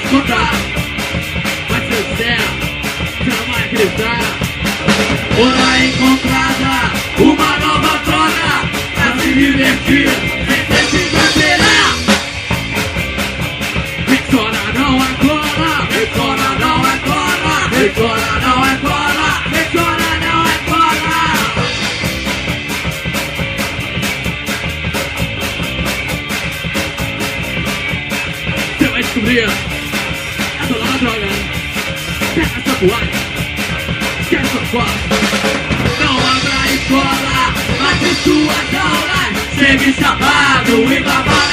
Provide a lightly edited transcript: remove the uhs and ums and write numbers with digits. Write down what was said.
encontrar. Mas se eu disser, você não vai acreditar. Hora encontrada, uma nova droga pra se divertir, sem precisar esperar. Rexona não é cola, Rexona não é cola, Rexona não é cola, Rexona não é cola. Você vai descobrir essa nova droga. Pega essa toalha, quer sua cola. Não abra a escola, mas em suas aulas, sempre chapado e babado.